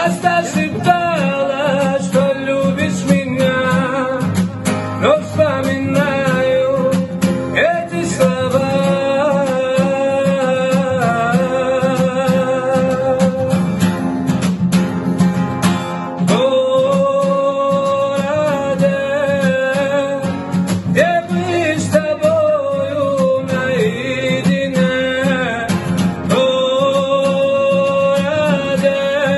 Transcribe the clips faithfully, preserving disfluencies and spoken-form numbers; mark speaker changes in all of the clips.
Speaker 1: Часто шептала, что любишь меня, но вспоминаю эти слова. В городе, где мы с тобою наедине, в городе,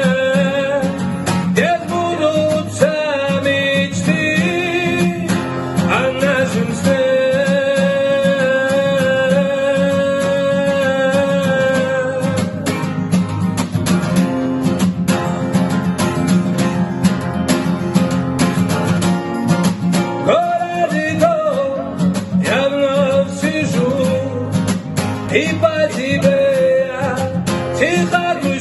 Speaker 1: где сбудутся мечты о нашем сне. В городе дом я вновь сижу, и по тебе я тихо грущу.